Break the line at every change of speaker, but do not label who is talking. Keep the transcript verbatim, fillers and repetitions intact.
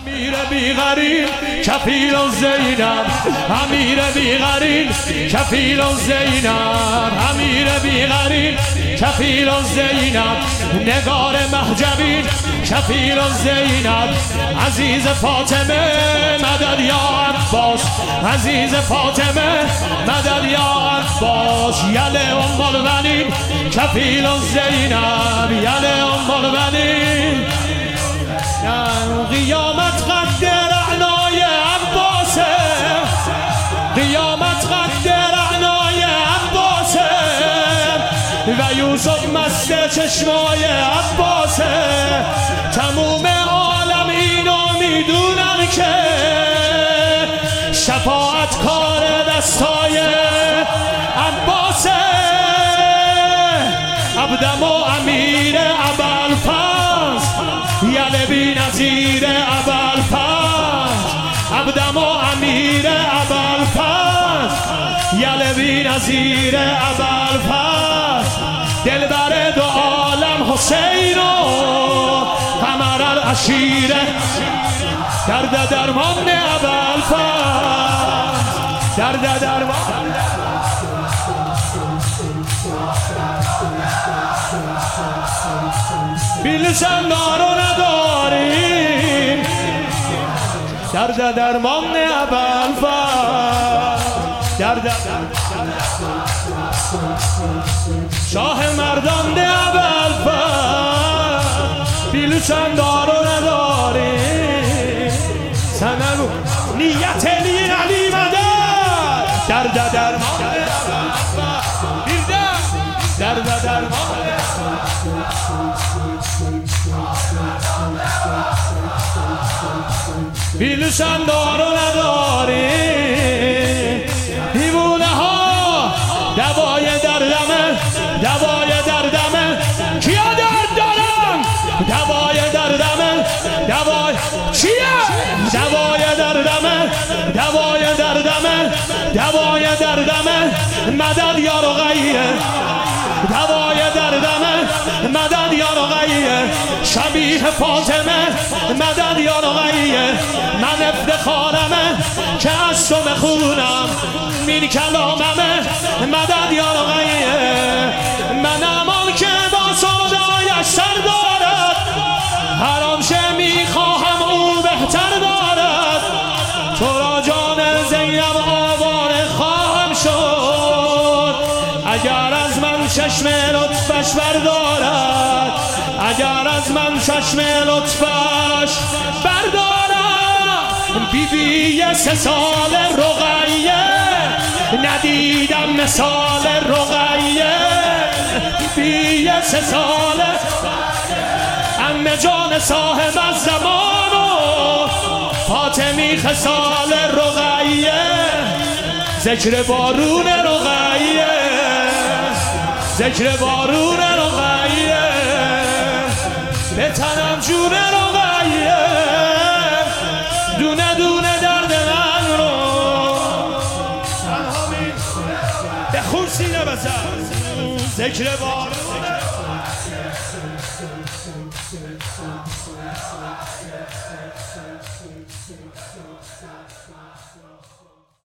امیر بیغریل کفیل زینب، امیر بیغریل کفیل زینب، امیر بیغریل کفیل زینب، نگار محجبین کفیل زینب، عزیز فاطمه مدد یا عباس، عزیز فاطمه مدد یا عباس، یله ام البنین کفیل زینب، یله ام البنین. قیامت قد رعنای عباسه، قیامت قد رعنای عباسه و یوسف مست چشمای عباسه. تموم عالم اینو میدونن که شفاعت کار دستای عباسه. عبدم و امیر ابوالفضل یله بی نظیر ابوالفضل، عبدم و امیر ابوالفضل یله بی نظیر ابوالفضل، دلبر دو عالم حسین و قمر العشیره، درد درمان ابوالفضل، درد درمان. بیلشن دارو نداریم، درد درمان ابوالفضل، درد شاه مردان ابوالفضل. بیلشن دارو نداریم، سنگو نیت علی علی مدد، درد درمان درد درمان. بیلشن دارو نداری، دیوونه ها دوای دردمه، دوای دردمه، کیا درد دارن؟ دوای دردمه، دوای چیه؟ دوای دردمه، دوای دردمه، دوای دردمه، مدد یا رقیه، دوای دردمه، مدد یا رقیه، شبیه فاطمه مدد یا رقیه. من افتخارمه که از تو بخونم این کلاممه، مدد یا رقیه. من امان که با سودایش سر دارد، هر آنچه میخواهم او بهتر دارد. تو را جان زینب آواره خواهم شد، اگر از من چشم لطفش بردارد، اگر از من چشم لطفش بردارد. بیبی سه سال رقیه ندیدم مثال رقیه، بیبی سه سال عمه جان صاحب از زمان و فاطمی خصال رقیه، ذکر بارون رقیه، ذکر بارون رقیه، به تنم جون رقیه، دونه دونه درد من رو تنها می به خون سینه بزن، ذکر بارون